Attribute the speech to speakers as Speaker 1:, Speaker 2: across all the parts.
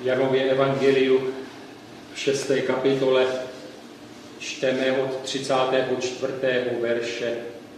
Speaker 1: Janově evangeliu v 6. kapitole čteme od 34. verše.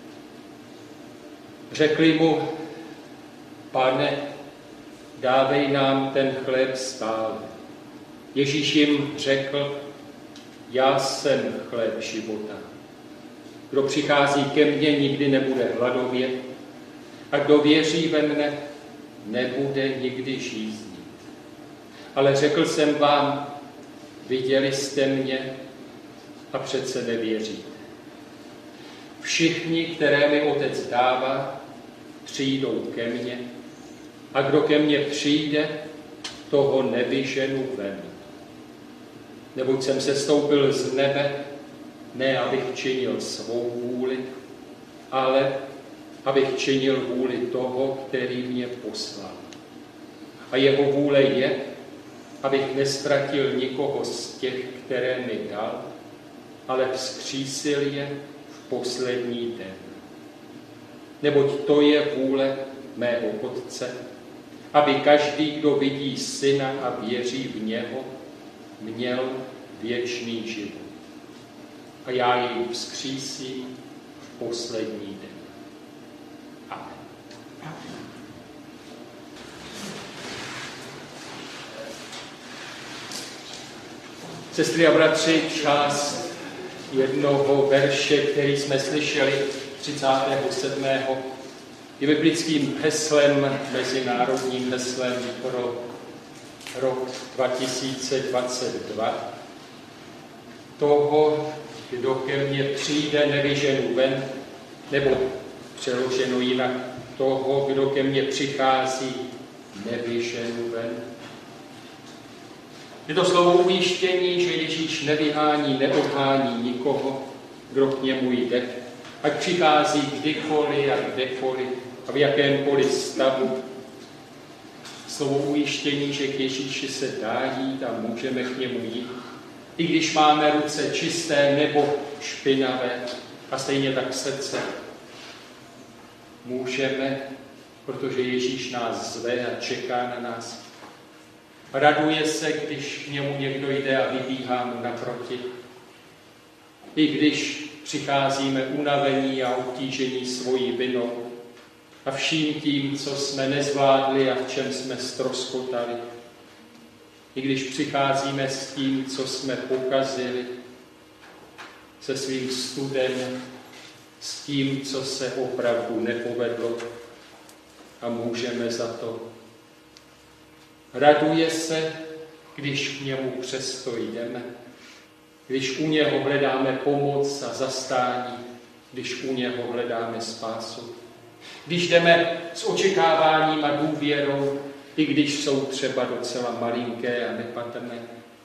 Speaker 1: Řekli mu: Pane, dávej nám ten chléb stále. Ježíš jim řekl: Já jsem chléb života. Kdo přichází ke mně, nikdy nebude hladovět, a kdo věří ve mne, nebude nikdy žíznit. Ale řekl jsem vám, viděli jste mě a přece nevěříte. Všichni, které mi Otec dává, přijdou ke mně, a kdo ke mně přijde, toho nevyženu ven. Neboť jsem sestoupil z nebe, ne abych činil svou vůli, ale abych činil vůli toho, který mě poslal. A jeho vůle je, abych neztratil nikoho z těch, které mi dal, ale vzkřísil je v poslední den. Neboť to je vůle mého Otce, aby každý, kdo vidí Syna a věří v něho, měl věčný život. A já jej vzkřísím v poslední den. Amen. Sestry a bratři, část jednoho verše, který jsme slyšeli 37. je biblickým heslem, mezinárodním heslem pro rok 2022. Toho, kdo ke mně přijde, nevyženu ven, nebo přeloženo jinak, toho, kdo ke mně přichází, nevyženu ven. Je to slovo ujištění, že Ježíš nevyhání, neodhání nikoho, kdo k němu jde, ať přichází kdykoliv a kdekoliv a v jakémkoliv stavu. Slovo ujištění, že k Ježíši se dá jít a můžeme k němu jít, i když máme ruce čisté nebo špinavé a stejně tak srdce. Můžeme, protože Ježíš nás zve a čeká na nás. Raduje se, když k němu někdo jde a vybíhá mu naproti. I když přicházíme unavení a obtížení svojí vinou a vším tím, co jsme nezvládli a v čem jsme ztroskotali. I když přicházíme s tím, co jsme pokazili, se svým studem, s tím, co se opravdu nepovedlo, a můžeme za to. Raduje se, když k němu přesto jdeme, když u něho hledáme pomoc a zastání, když u něho hledáme spásu. Když jdeme s očekáváním a důvěrou, i když jsou třeba docela malinké a nepatrné.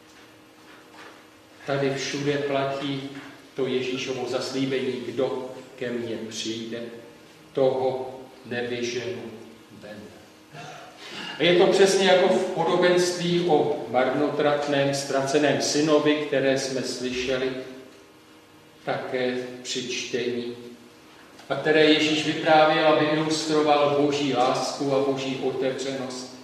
Speaker 1: Tady všude platí to Ježíšovo zaslíbení, kdo ke mně přijde, toho nevyženu ven. A je to přesně jako v podobenství o marnotratném, ztraceném synovi, které jsme slyšeli také při čtení, a které Ježíš vyprávěl, aby ilustroval Boží lásku a Boží otevřenost.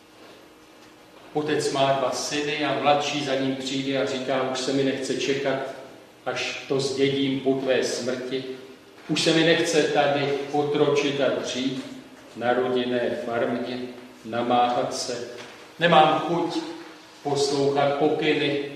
Speaker 1: Otec má 2 syny a mladší za ním přijde a říká: už se mi nechce čekat, až to zdědím po tvé smrti. Už se mi nechce tady otročit a dřít na rodinné farmě, namáhat se. Nemám chuť poslouchat pokyny,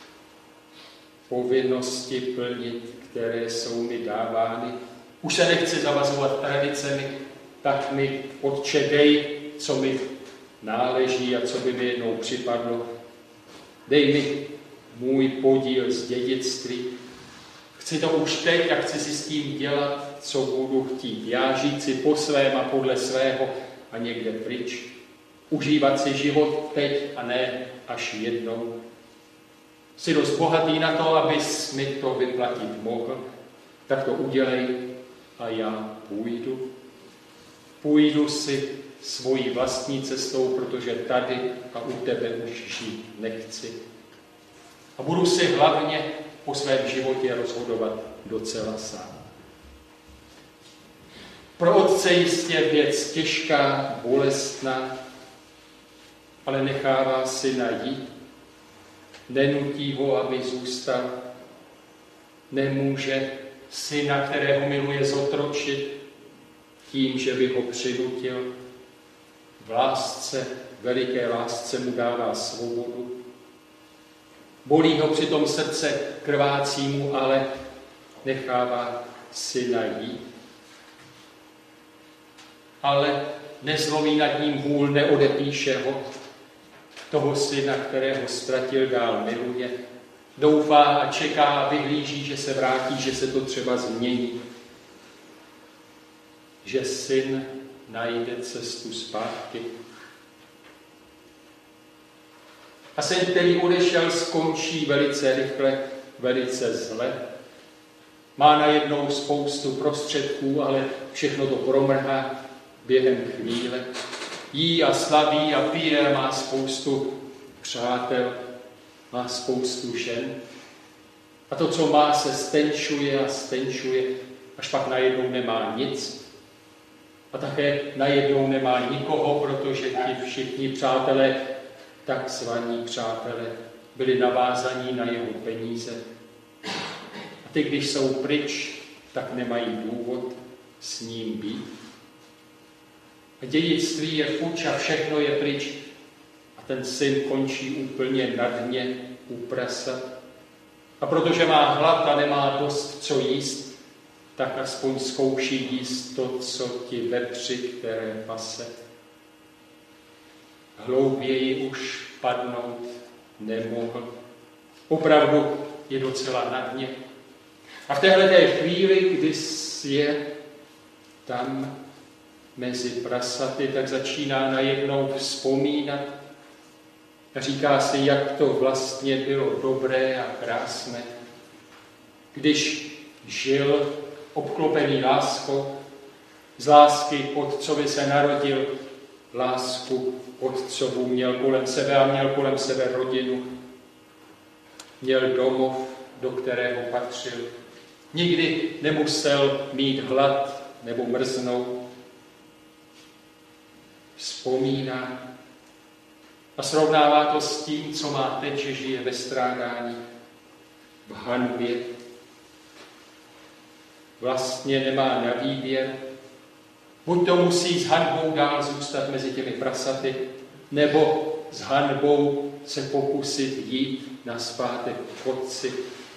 Speaker 1: povinnosti plnit, které jsou mi dávány. Už se nechci zavazovat tradicemi, tak mi, Otče, dej, co mi náleží a co by mi jednou připadlo. Dej mi můj podíl z dědictví. Chci to už teď a chci si s tím dělat, co budu chtít. Já žít si po svém a podle svého a někde pryč. Užívat si život teď a ne až jednou. Jsi dost bohatý na to, abys mi to vyplatit mohl, tak to udělej a já půjdu. Půjdu si svojí vlastní cestou, protože tady a u tebe už žít nechci. A budu si hlavně o svém životě rozhodovat docela sám. Pro otce jistě věc těžká, bolestná, ale nechává syna jít. Nenutí ho, aby zůstal. Nemůže syna, kterého miluje, zotročit tím, že by ho přinutil. V lásce, veliké lásce mu dává svobodu. Bolí ho přitom srdce krvácímu, ale nechává syna jít. Ale nezlomí nad ním hůl, neodepíše ho. Toho syna, kterého ztratil, dál miluje. Doufá a čeká a vyhlíží, že se vrátí, že se to třeba změní. Že syn najde cestu zpátky. A syn, který odešel, skončí velice rychle, velice zle. Má najednou spoustu prostředků, ale všechno to promrhá během chvíle. Jí a slaví a pije, má spoustu přátel, má spoustu žen. A to, co má, se stenčuje a stenčuje, až pak najednou nemá nic. A také najednou nemá nikoho, protože ti všichni přátelé, takzvaní přátelé, byli navázaní na jeho peníze. A ty, když jsou pryč, tak nemají důvod s ním být. A dědictví je fuč a všechno je pryč. A ten syn končí úplně na dně u prasa. A protože má hlad a nemá dost co jíst, tak aspoň zkouší jíst to, co ti vepři, které pase. Hlouběji už padnout nemohl. Opravdu je docela na dně. A v téhleté chvíli, kdy je tam mezi prasaty, tak začíná najednou vzpomínat a říká si, jak to vlastně bylo dobré a krásné, když žil obklopený láskou, z lásky otcovi se narodil, lásku otcovu měl kolem sebe a měl kolem sebe rodinu, měl domov, do kterého patřil. Nikdy nemusel mít hlad nebo mrznout. Vzpomíná a srovnává to s tím, co má teď, že žije ve strádání, v hanbě. Vlastně nemá na výběr. Buď to musí s hanbou dál zůstat mezi těmi prasaty, nebo s hanbou se pokusit jít nazpátek k otci.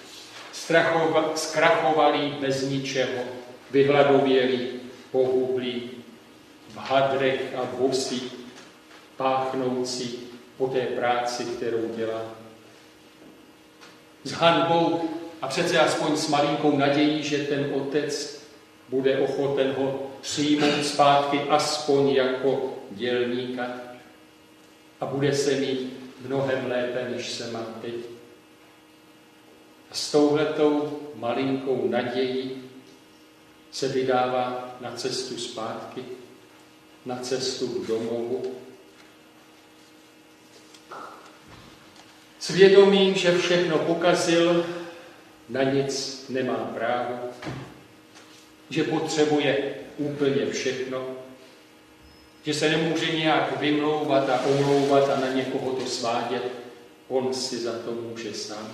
Speaker 1: Zkrachovalý bez ničeho, vyhladovělý, pohublý, v hadrech a bosí, páchnoucí po té práci, kterou dělá. S hanbou a přece aspoň s malinkou nadějí, že ten otec bude ochoten ho přijmout zpátky aspoň jako dělníka a bude se mít mnohem lépe, než se má teď. A s touhletou malinkou nadějí se vydává na cestu zpátky, na cestu k domovu. S vědomím, že všechno pokazil, na nic nemá právo, že potřebuje úplně všechno, že se nemůže nějak vymlouvat a omlouvat a na někoho to svádět, on si za to může sám.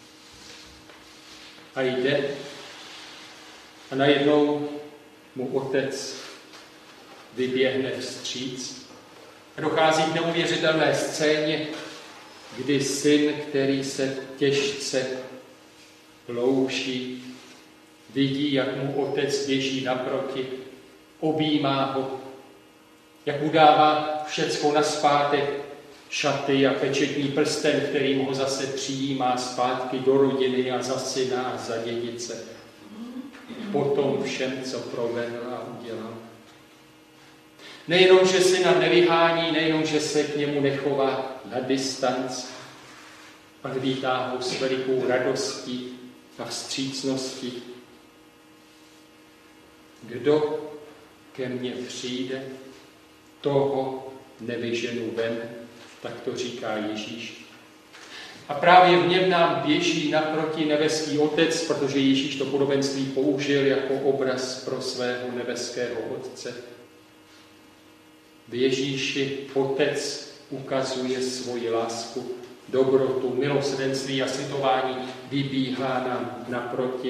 Speaker 1: A jde a najednou mu otec vyběhne vstříc. Dochází k neuvěřitelné scéně, kdy syn, který se těžce louší, vidí, jak mu otec běží naproti, objímá ho, jak mu dává všecko nazpátek, šaty a pečetní prsten, kterým ho zase přijímá zpátky do rodiny a za syna a za dědice. Po tom všem, co provedl a udělal. Nejenom, že syna nevyhání, nejenom, že se k němu nechová na distanc, ale vítá ho s velikou radostí a vstřícností. Kdo ke mně přijde, toho nevyženu ven, tak to říká Ježíš. A právě v něm nám běží naproti nebeský Otec, protože Ježíš to podobenství použil jako obraz pro svého nebeského Otce. V Ježíši Otec ukazuje svoji lásku, dobrotu, milosrdenství a slitování, vybíhá nám naproti.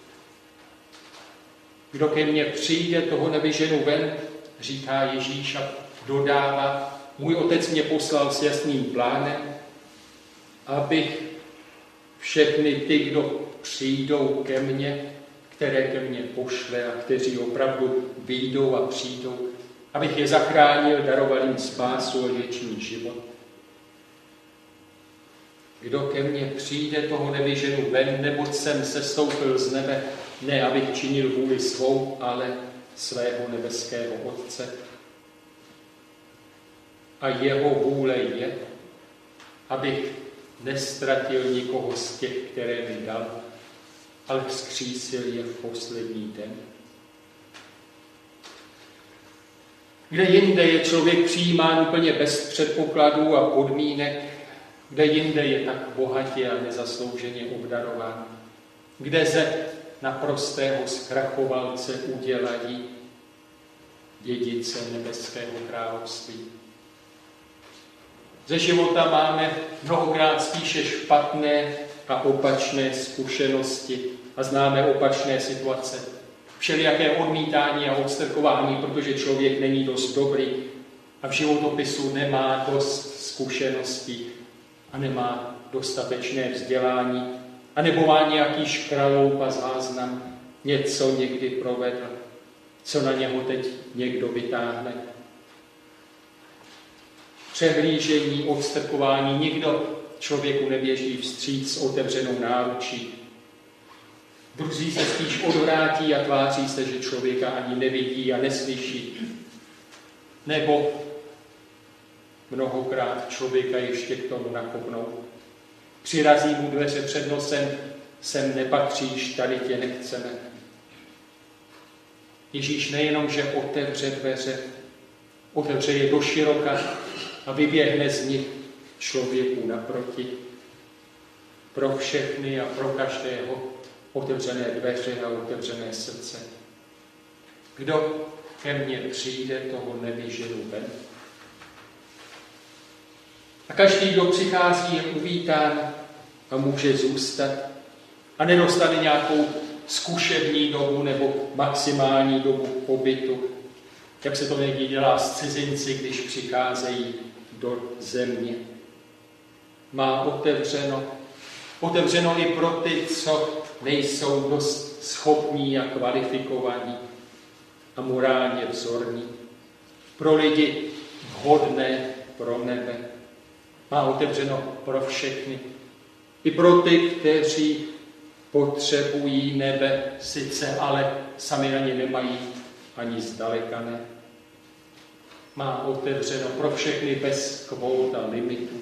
Speaker 1: Kdo ke mně přijde, toho nevyženu ven, říká Ježíš a dodává, můj otec mě poslal s jasným plánem, abych všechny ty, kdo přijdou ke mně, které ke mně pošle a kteří opravdu vyjdou a přijdou, abych je zachránil, daroval jim spásu a věčný život. Kdo ke mně přijde, toho nevyženu ven, neboť jsem sestoupil z nebe, ne abych činil vůli svou, ale svého nebeského Otce. A jeho vůle je, abych nestratil nikoho z těch, které mi dal, ale vzkřísil je v poslední den. Kde jinde je člověk přijímán úplně bez předpokladů a podmínek, kde jinde je tak bohatě a nezaslouženě obdarován, kde ze naprostého zkrachovalce udělají dědice nebeského království. Ze života máme mnohokrát spíše špatné a opačné zkušenosti a známe opačné situace. Všelijaké odmítání a odstrkování, protože člověk není dost dobrý a v životopisu nemá dost zkušeností a nemá dostatečné vzdělání, anebo má nějaký škraloup a záznam, něco někdy provedl, co na něho teď někdo vytáhne. Přehlížení, odstrkování, nikdo člověku neběží vstříc s otevřenou náručí. Druzí se spíš odvrátí a tváří se, že člověka ani nevidí a neslyší. Nebo mnohokrát člověka ještě k tomu nakopnou. Přirazí mu dveře před nosem, sem nepatříš, tady tě nechceme. Ježíš nejenom, že otevře dveře, otevře je doširoka a vyběhne z nich člověku naproti. Pro všechny a pro každého otevřené dveře a otevřené srdce. Kdo ke mně přijde, toho nevyženu ven. A každý, kdo přichází, je uvítán a může zůstat a nedostane nějakou zkušební dobu nebo maximální dobu pobytu, jak se to někdy dělá s cizinci, když přicházejí do země. Má otevřeno i pro ty, co nejsou dost schopní a kvalifikovaní a morálně vzorní. Pro lidi vhodné pro nebe. Má otevřeno pro všechny. I pro ty, kteří potřebují nebe sice, ale sami na ně nemají ani zdaleka ne. Má otevřeno pro všechny bez kvót a limitů.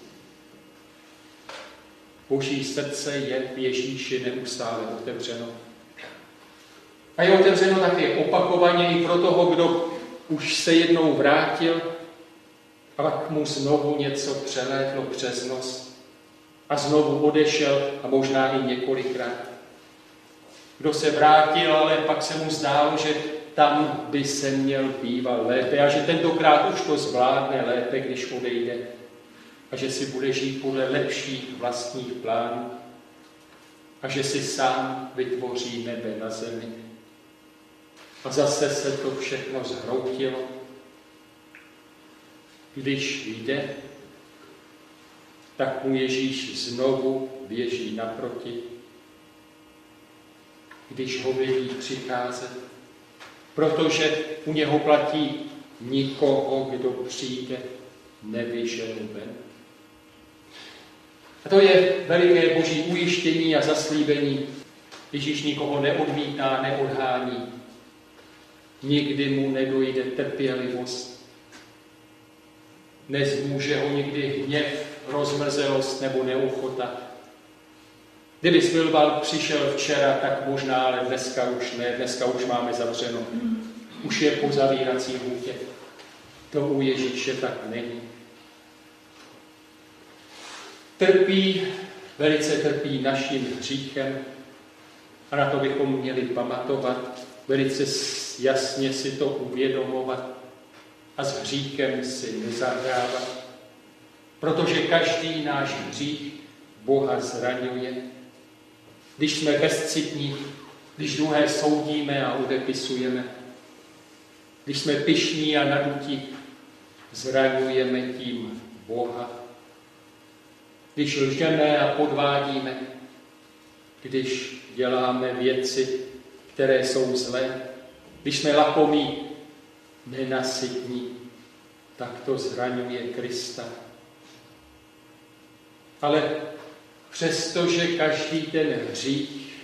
Speaker 1: Boží srdce je v Ježíši neustále otevřeno. A je otevřeno také opakovaně i pro toho, kdo už se jednou vrátil a pak mu znovu něco přelétlo přes nos a znovu odešel a možná i několikrát. Kdo se vrátil, ale pak se mu zdálo, že tam by se měl býval lépe a že tentokrát už to zvládne lépe, když odejde a že si bude žít podle lepších vlastních plánů a že si sám vytvoří nebe na zemi. A zase se to všechno zhroutilo. Když jde, tak mu Ježíš znovu běží naproti. Když ho vidí přicházet, protože u něho platí nikoho, kdo přijde, nevyženu ven. A to je veliké Boží ujištění a zaslíbení. Ježíš nikoho neodmítá, neodhání. Nikdy mu nedojde trpělivost. Nezmůže ho nikdy hněv, rozmrzelost nebo neochota. Kdyby Svilval přišel včera, tak možná, ale dneska už ne, dneska už máme zavřeno. Už je po zavírací lhůtě. To u Ježíše tak není. Velice trpí naším hříchem a na to bychom měli pamatovat, velice jasně si to uvědomovat a s hříchem si nezahrávat. protože každý náš hřích Boha zraňuje. Když jsme bezcitní, když druhé soudíme a odepisujeme, když jsme pyšní a nadutí, zraňujeme tím Boha. Když lžeme a podvádíme, když děláme věci, které jsou zlé, když jsme lakomí, nenasytní, tak to zraňuje Krista. Ale přestože každý ten hřích,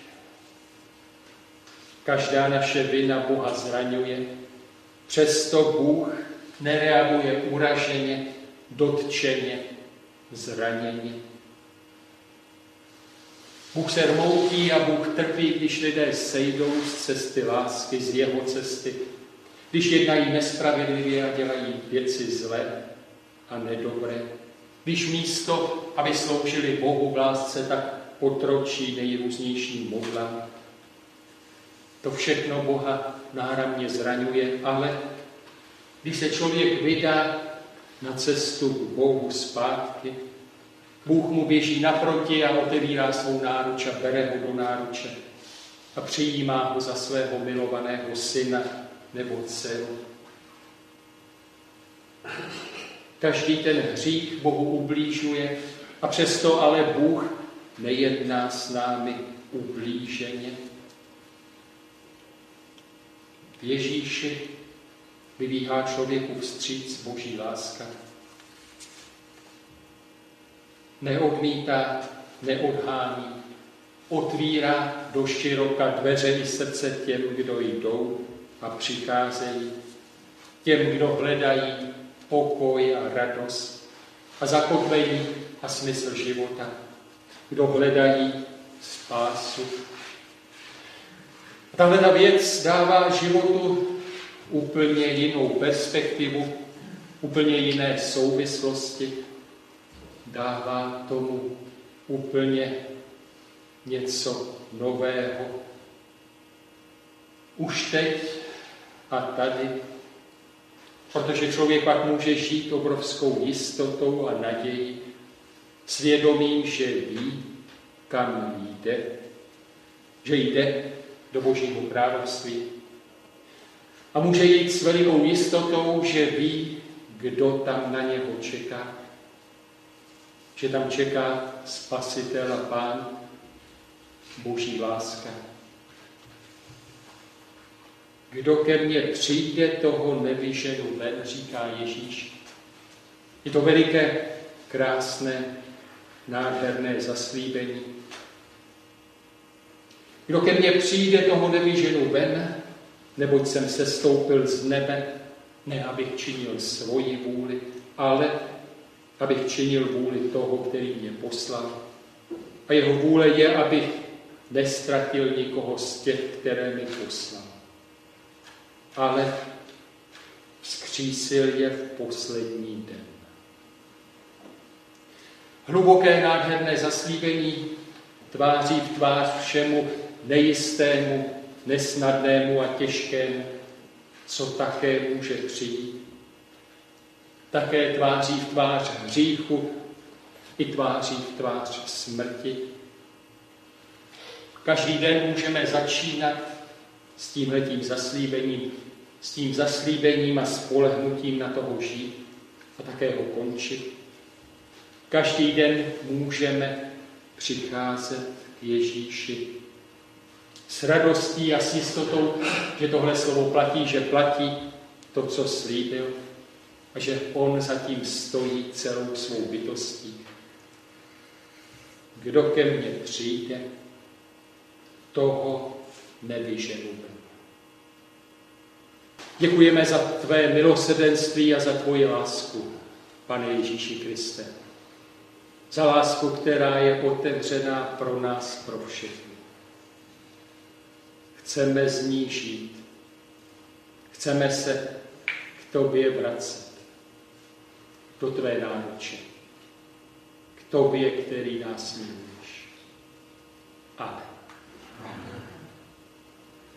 Speaker 1: každá naše vina Boha zraňuje, přesto Bůh nereaguje uraženě, dotčeně, zraněně. Bůh se rmoutí a Bůh trpí, když lidé sejdou z cesty lásky, z jeho cesty, když jednají nespravedlivě a dělají věci zlé a nedobré, když místo, aby sloužili Bohu v lásce, tak potročí nejrůznějším modlám. To všechno Boha náramně zraňuje, ale když se člověk vydá na cestu k Bohu zpátky, Bůh mu běží naproti a otevírá svou náruč a bere ho do náruče a přijímá ho za svého milovaného syna nebo dceru. Každý ten hřích Bohu ublížuje a přesto ale Bůh nejedná s námi ublíženě. V Ježíši vybíhá člověku vstříc Boží láska. Neodmítá, neodhání, otvírá do široka dveře i srdce těm, kdo jdou a přicházejí, těm, kdo hledají pokoj a radost a zakotvení a smysl života, kdo hledají spásu. A tahle ta věc dává životu úplně jinou perspektivu, úplně jiné souvislosti, dává tomu úplně něco nového. Už teď a tady, protože člověk pak může žít obrovskou jistotou a nadějí, svědomím, že ví, kam jde, že jde do Božího království. A může jít s velikou jistotou, že ví, kdo tam na něho čeká. Že tam čeká Spasitel a Pán, Boží láska. Kdo ke mně přijde, toho nevyženu ven, říká Ježíš. Je to veliké, krásné, nádherné zaslíbení. Kdo ke mně přijde, toho nevyženu ven, neboť jsem sestoupil z nebe, ne abych činil svoji vůli, ale abych činil vůli toho, který mě poslal. A jeho vůle je, abych nestratil nikoho z těch, které mi poslal, ale vzkřísil je v poslední den. Hluboké nádherné zaslíbení tváří v tvář všemu nejistému, nesnadnému a těžkému, co také může přijít. Také tváří v tvář hříchu i tváří v tvář smrti. Každý den můžeme začínat s tímhletím zaslíbením, s tím zaslíbením a spolehnutím na toho žít a také ho končit. Každý den můžeme přicházet k Ježíši s radostí a s jistotou, že tohle slovo platí, že platí to, co slíbil a že on zatím stojí celou svou bytostí. Kdo ke mně přijde, toho nevyženu ven. Děkujeme za tvé milosrdenství a za tvoji lásku, Pane Ježíši Kriste. Za lásku, která je otevřená pro nás, pro všechny. Chceme z ní žít. Chceme se k tobě vracet. Do tvé náruče. K tobě, který nás miluješ. Amen.